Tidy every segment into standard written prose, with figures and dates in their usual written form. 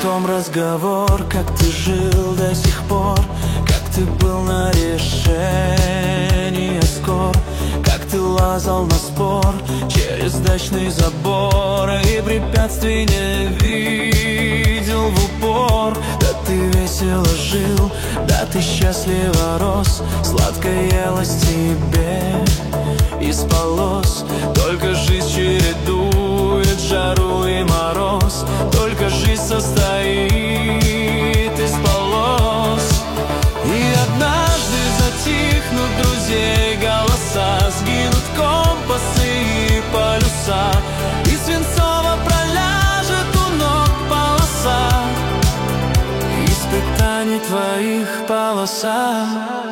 том разговор, как ты жил до сих пор, как ты был на решение скор, как ты лазал на спор через дачный забор и препятствий не видел в упор. Да ты весело жил, да ты счастливо рос, сладко елось тебе и спалось. Только жизнь чередует жару и мороз, только жизнь состоит из полос. И однажды затихнут друзей голоса, сгинут компасы и полюса, и свинцово проляжет у ног полоса испытаний твоих полоса.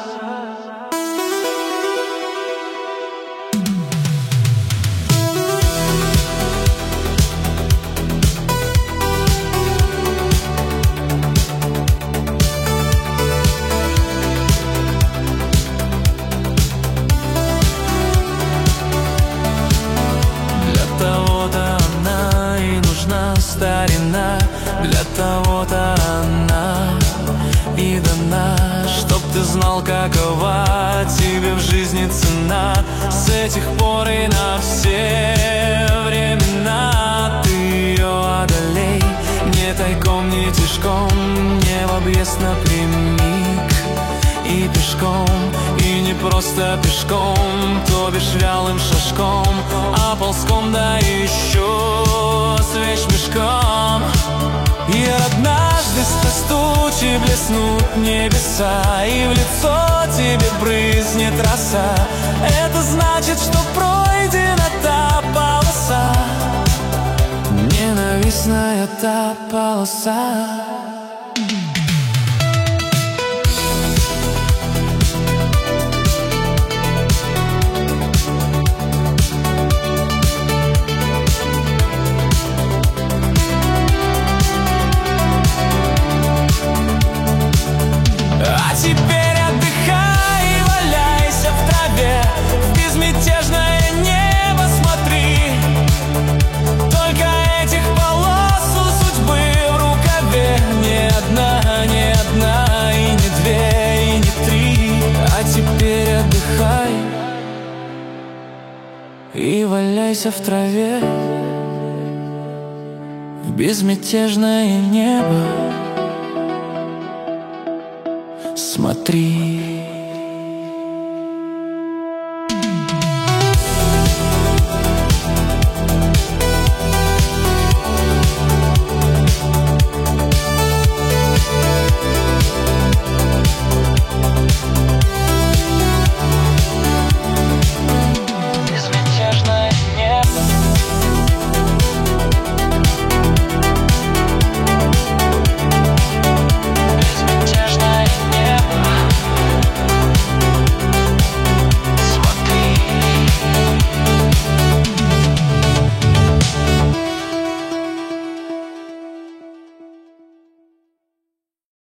Старина, для того-то она и дана, чтоб ты знал, какова тебе в жизни цена. С этих пор и на все времена ты ее одолей, не тайком, не тишком, не в объезд напрямик и пешком, и не просто пешком, то бишь вялым шажком, а ползком, да еще с вещмешком. И однажды сквозь тучи блеснут небеса, и в лицо тебе брызнет роса. Это значит, что пройдена та полоса, ненавистная та полоса. Теперь отдыхай и валяйся в траве, в безмятежное небо смотри. Только этих полос у судьбы в рукаве не одна, не одна, и не две, и не три. А теперь отдыхай и валяйся в траве, в безмятежное небо смотри.